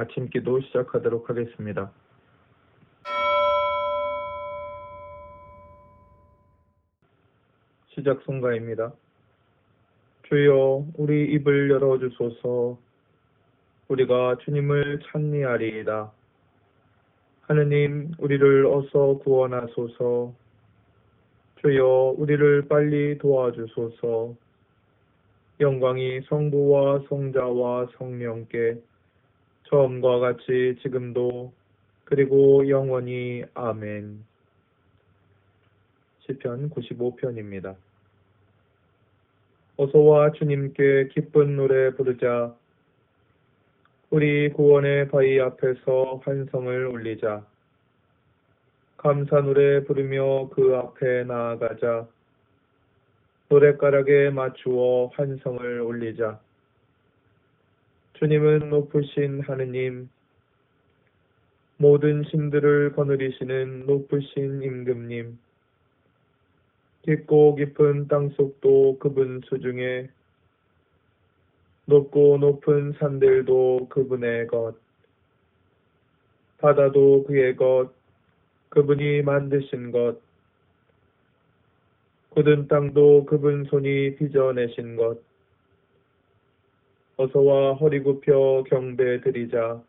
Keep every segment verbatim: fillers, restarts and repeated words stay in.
아침 기도 시작하도록 하겠습니다. 시작 송가입니다. 주여 우리 입을 열어주소서. 우리가 주님을 찬미하리이다. 하느님 우리를 어서 구원하소서. 주여 우리를 빨리 도와주소서. 영광이 성부와 성자와 성령께 처음과 같이 지금도 그리고 영원히 아멘. 시편 구십오 편입니다. 어서와 주님께 기쁜 노래 부르자. 우리 구원의 바위 앞에서 환성을 올리자. 감사 노래 부르며 그 앞에 나아가자. 노랫가락에 맞추어 환성을 올리자. 주님은 높으신 하느님, 모든 신들을 거느리시는 높으신 임금님, 깊고 깊은 땅속도 그분 수중에, 높고 높은 산들도 그분의 것, 바다도 그의 것, 그분이 만드신 것, 굳은 땅도 그분 손이 빚어내신 것. 어서와 허리 굽혀 경배 드리자.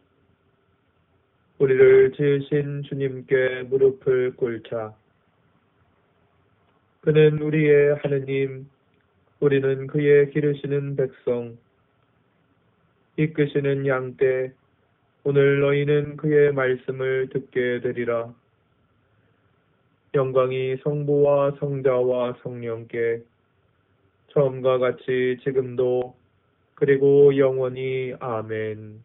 우리를 지으신 주님께 무릎을 꿇자. 그는 우리의 하느님, 우리는 그의 기르시는 백성, 이끄시는 양떼. 오늘 너희는 그의 말씀을 듣게 되리라. 영광이 성부와 성자와 성령께 처음과 같이 지금도 그리고 영원히 아멘.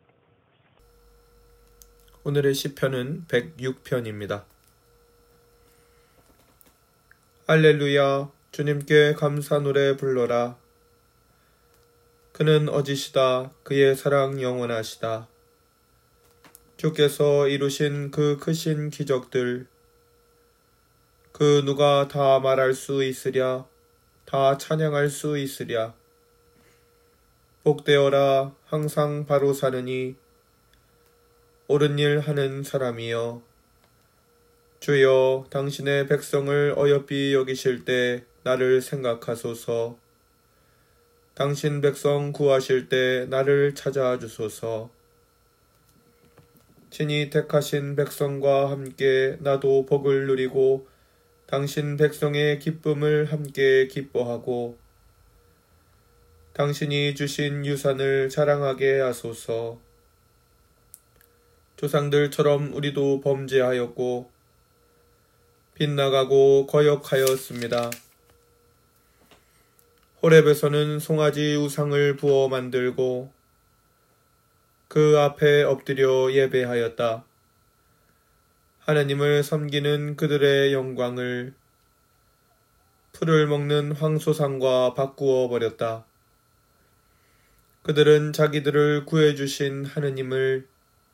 오늘의 시편은 백육 편입니다. 할렐루야, 주님께 감사 노래 불러라. 그는 어지시다, 그의 사랑 영원하시다. 주께서 이루신 그 크신 기적들, 그 누가 다 말할 수 있으랴, 다 찬양할 수 있으랴. 복되어라 항상 바로 사느니 옳은 일 하는 사람이여. 주여 당신의 백성을 어여삐 여기실 때 나를 생각하소서. 당신 백성 구하실 때 나를 찾아주소서. 친히 택하신 백성과 함께 나도 복을 누리고 당신 백성의 기쁨을 함께 기뻐하고 당신이 주신 유산을 자랑하게 하소서. 조상들처럼 우리도 범죄하였고 빗나가고 거역하였습니다. 호렙에서는 송아지 우상을 부어 만들고 그 앞에 엎드려 예배하였다. 하나님을 섬기는 그들의 영광을 풀을 먹는 황소상과 바꾸어 버렸다. 그들은 자기들을 구해주신 하느님을,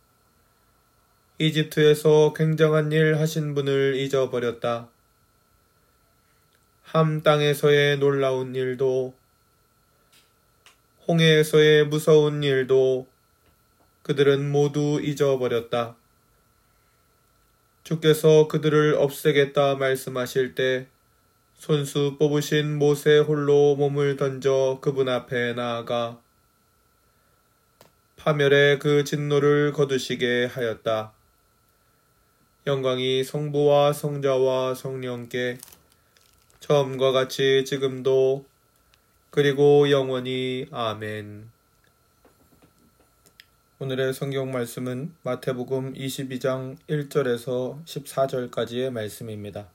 이집트에서 굉장한 일 하신 분을 잊어버렸다. 함 땅에서의 놀라운 일도, 홍해에서의 무서운 일도 그들은 모두 잊어버렸다. 주께서 그들을 없애겠다 말씀하실 때 손수 뽑으신 모세 홀로 몸을 던져 그분 앞에 나아가 파멸의 그 진노를 거두시게 하였다. 영광이 성부와 성자와 성령께 처음과 같이 지금도 그리고 영원히 아멘. 오늘의 성경 말씀은 마태복음 이십이 장 일 절에서 십사 절까지의 말씀입니다.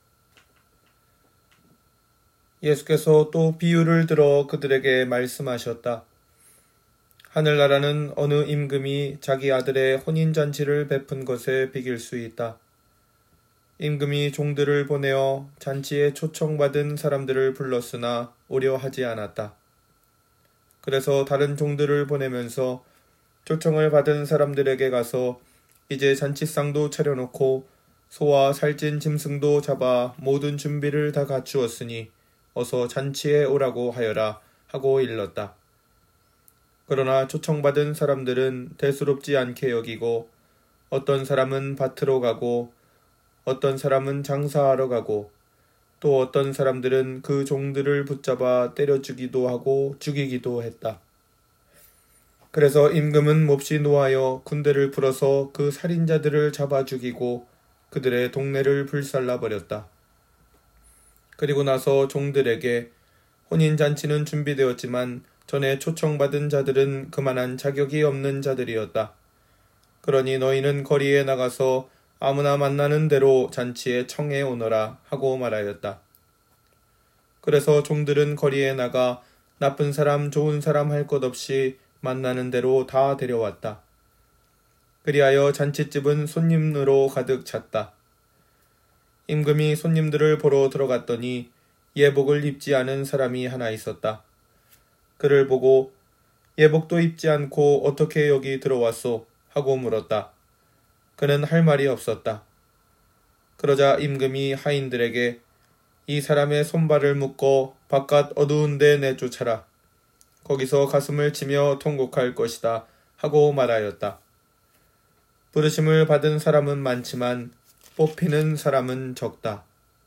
예수께서 또 비유를 들어 그들에게 말씀하셨다. 하늘나라는 어느 임금이 자기 아들의 혼인잔치를 베푼 것에 비길 수 있다. 임금이 종들을 보내어 잔치에 초청받은 사람들을 불렀으나 오려 하지 않았다. 그래서 다른 종들을 보내면서 초청을 받은 사람들에게 가서 이제 잔치상도 차려놓고 소와 살찐 짐승도 잡아 모든 준비를 다 갖추었으니 어서 잔치에 오라고 하여라 하고 일렀다. 그러나 초청받은 사람들은 대수롭지 않게 여기고 어떤 사람은 밭으로 가고 어떤 사람은 장사하러 가고 또 어떤 사람들은 그 종들을 붙잡아 때려 죽이기도 하고 죽이기도 했다. 그래서 임금은 몹시 노하여 군대를 풀어서 그 살인자들을 잡아 죽이고 그들의 동네를 불살라 버렸다. 그리고 나서 종들에게 혼인잔치는 준비되었지만 전에 초청받은 자들은 그만한 자격이 없는 자들이었다. 그러니 너희는 거리에 나가서 아무나 만나는 대로 잔치에 청해 오너라 하고 말하였다. 그래서 종들은 거리에 나가 나쁜 사람 좋은 사람 할 것 없이 만나는 대로 다 데려왔다. 그리하여 잔치집은 손님으로 가득 찼다. 임금이 손님들을 보러 들어갔더니 예복을 입지 않은 사람이 하나 있었다. 그를 보고 예복도 입지 않고 어떻게 여기 들어왔소? 하고 물었다. 그는 할 말이 없었다. 그러자 임금이 하인들에게 이 사람의 손발을 묶어 바깥 어두운 데 내쫓아라. 거기서 가슴을 치며 통곡할 것이다. 하고 말하였다. 부르심을 받은 사람은 많지만 뽑히는 사람은 적다.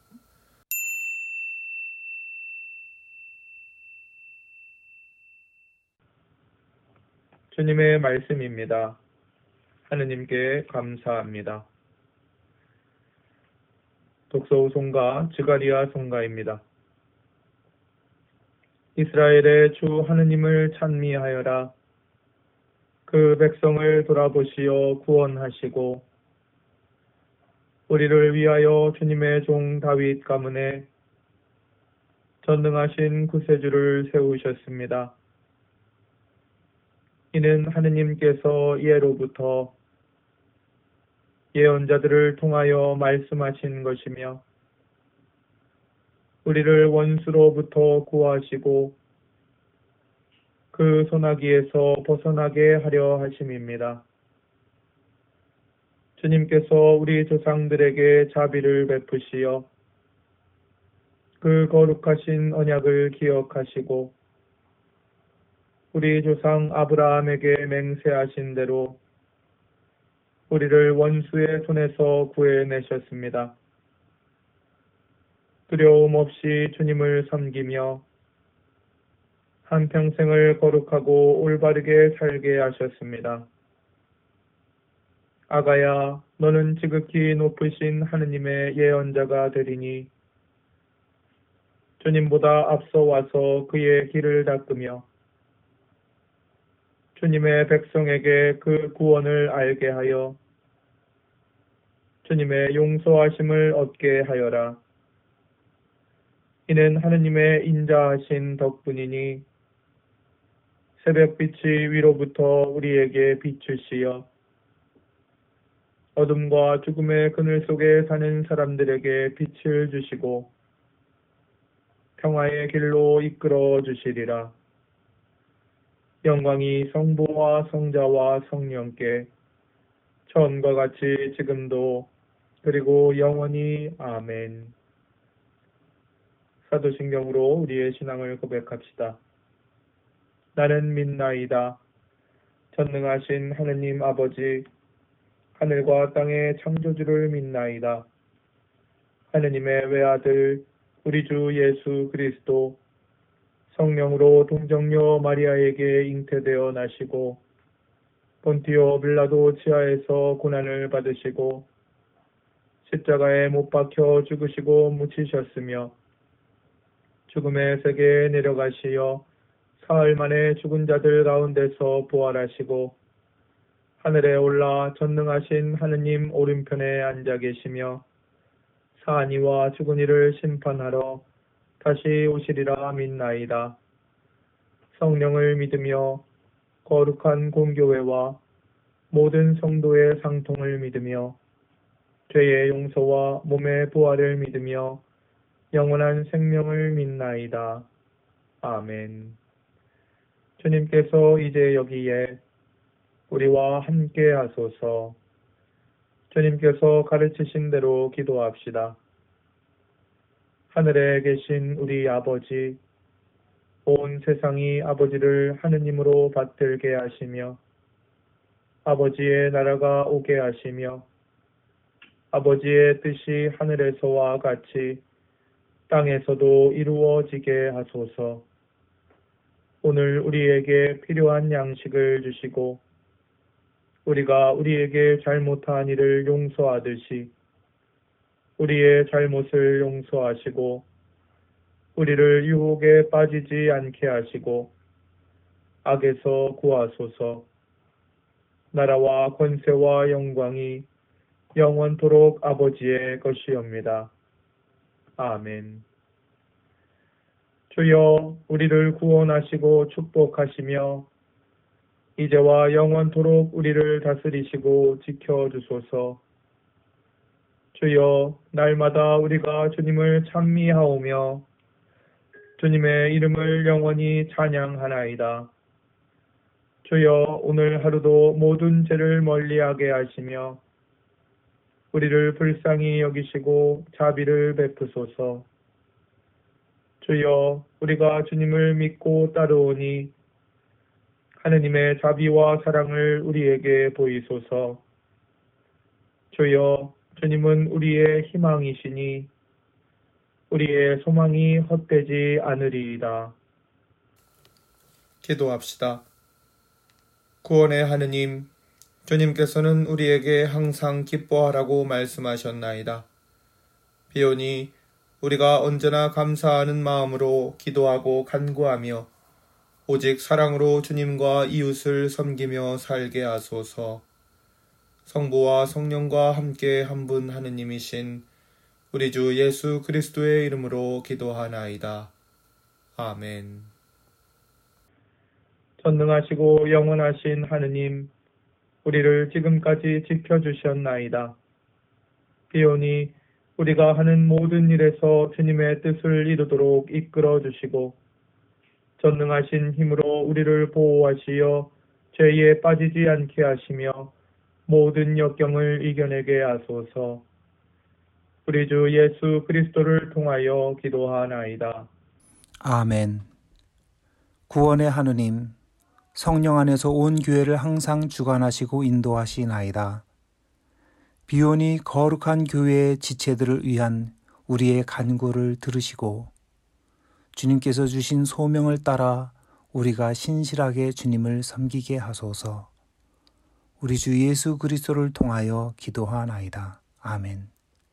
주님의 말씀입니다. 하느님께 감사합니다. 독서우 송가 즈가리야 송가입니다. 이스라엘의 주 하느님을 찬미하여라. 그 백성을 돌아보시어 구원하시고 우리를 위하여 주님의 종 다윗 가문에 전능하신 구세주를 세우셨습니다. 이는 하느님께서 예로부터 예언자들을 통하여 말씀하신 것이며 우리를 원수로부터 구하시고 그 소나기에서 벗어나게 하려 하심입니다. 주님께서 우리 조상들에게 자비를 베푸시어 그 거룩하신 언약을 기억하시고 우리 조상 아브라함에게 맹세하신 대로 우리를 원수의 손에서 구해내셨습니다. 두려움 없이 주님을 섬기며 한평생을 거룩하고 올바르게 살게 하셨습니다. 아가야, 너는 지극히 높으신 하느님의 예언자가 되리니 주님보다 앞서 와서 그의 길을 닦으며 주님의 백성에게 그 구원을 알게 하여 주님의 용서하심을 얻게 하여라. 이는 하느님의 인자하신 덕분이니 새벽빛이 위로부터 우리에게 비추시어 어둠과 죽음의 그늘 속에 사는 사람들에게 빛을 주시고 평화의 길로 이끌어 주시리라. 영광이 성부와 성자와 성령께 처음과 같이 지금도 그리고 영원히 아멘. 사도신경으로 우리의 신앙을 고백합시다. 나는 믿나이다. 전능하신 하느님 아버지, 하늘과 땅의 창조주를 믿나이다. 하느님의 외아들 우리 주 예수 그리스도 성령으로 동정녀 마리아에게 잉태되어 나시고 본티오 빌라도 치하에서 고난을 받으시고 십자가에 못 박혀 죽으시고 묻히셨으며 죽음의 세계에 내려가시어 사흘 만에 죽은 자들 가운데서 부활하시고 하늘에 올라 전능하신 하느님 오른편에 앉아 계시며 사한 이와 죽은 이를 심판하러 다시 오시리라 믿나이다. 성령을 믿으며 거룩한 공교회와 모든 성도의 상통을 믿으며 죄의 용서와 몸의 부활을 믿으며 영원한 생명을 믿나이다. 아멘. 주님께서 이제 여기에 우리와 함께 하소서. 주님께서 가르치신 대로 기도합시다. 하늘에 계신 우리 아버지, 온 세상이 아버지를 하느님으로 받들게 하시며 아버지의 나라가 오게 하시며 아버지의 뜻이 하늘에서와 같이 땅에서도 이루어지게 하소서. 오늘 우리에게 필요한 양식을 주시고 우리가 우리에게 잘못한 일을 용서하듯이 우리의 잘못을 용서하시고 우리를 유혹에 빠지지 않게 하시고 악에서 구하소서. 나라와 권세와 영광이 영원토록 아버지의 것이옵니다. 아멘. 주여 우리를 구원하시고 축복하시며 이제와 영원토록 우리를 다스리시고 지켜주소서. 주여 날마다 우리가 주님을 찬미하오며 주님의 이름을 영원히 찬양하나이다. 주여 오늘 하루도 모든 죄를 멀리하게 하시며 우리를 불쌍히 여기시고 자비를 베푸소서. 주여 우리가 주님을 믿고 따르오니 하느님의 자비와 사랑을 우리에게 보이소서. 주여 주님은 우리의 희망이시니 우리의 소망이 헛되지 않으리이다. 기도합시다. 구원의 하느님, 주님께서는 우리에게 항상 기뻐하라고 말씀하셨나이다. 비오니 우리가 언제나 감사하는 마음으로 기도하고 간구하며 오직 사랑으로 주님과 이웃을 섬기며 살게 하소서. 성부와 성령과 함께 한 분 하느님이신 우리 주 예수 그리스도의 이름으로 기도하나이다. 아멘. 전능하시고 영원하신 하느님, 우리를 지금까지 지켜주셨나이다. 비오니 우리가 하는 모든 일에서 주님의 뜻을 이루도록 이끌어 주시고 전능하신 힘으로 우리를 보호하시어 죄에 빠지지 않게 하시며 모든 역경을 이겨내게 하소서. 우리 주 예수 그리스도를 통하여 기도하나이다. 아멘. 구원의 하느님, 성령 안에서 온 교회를 항상 주관하시고 인도하시나이다. 비오니 거룩한 교회의 지체들을 위한 우리의 간구를 들으시고 주님께서 주신 소명을 따라 우리가 신실하게 주님을 섬기게 하소서. 우리 주 예수 그리스도를 통하여 기도하나이다. 아멘.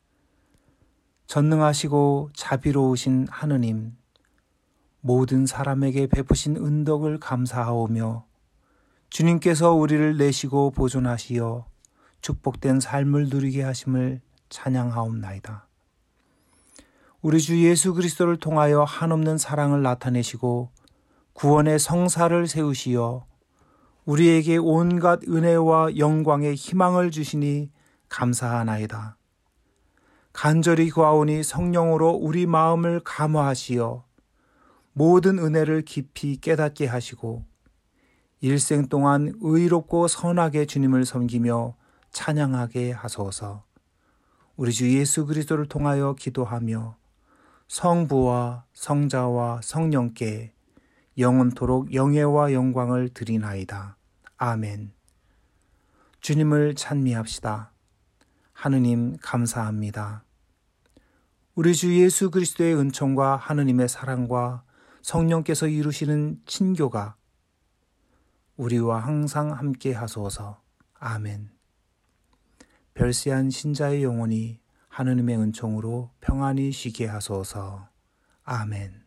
전능하시고 자비로우신 하느님, 모든 사람에게 베푸신 은덕을 감사하오며 주님께서 우리를 내시고 보존하시어 축복된 삶을 누리게 하심을 찬양하옵나이다. 우리 주 예수 그리스도를 통하여 한없는 사랑을 나타내시고 구원의 성사를 세우시어 우리에게 온갖 은혜와 영광의 희망을 주시니 감사하나이다. 간절히 구하오니 성령으로 우리 마음을 감화하시어 모든 은혜를 깊이 깨닫게 하시고 일생 동안 의롭고 선하게 주님을 섬기며 찬양하게 하소서. 우리 주 예수 그리스도를 통하여 기도하며 성부와 성자와 성령께 영원토록 영예와 영광을 드리나이다. 아멘. 주님을 찬미합시다. 하느님 감사합니다. 우리 주 예수 그리스도의 은총과 하느님의 사랑과 성령께서 이루시는 친교가 우리와 항상 함께 하소서. 아멘. 별세한 신자의 영혼이 하느님의 은총으로 평안히 쉬게 하소서. 아멘.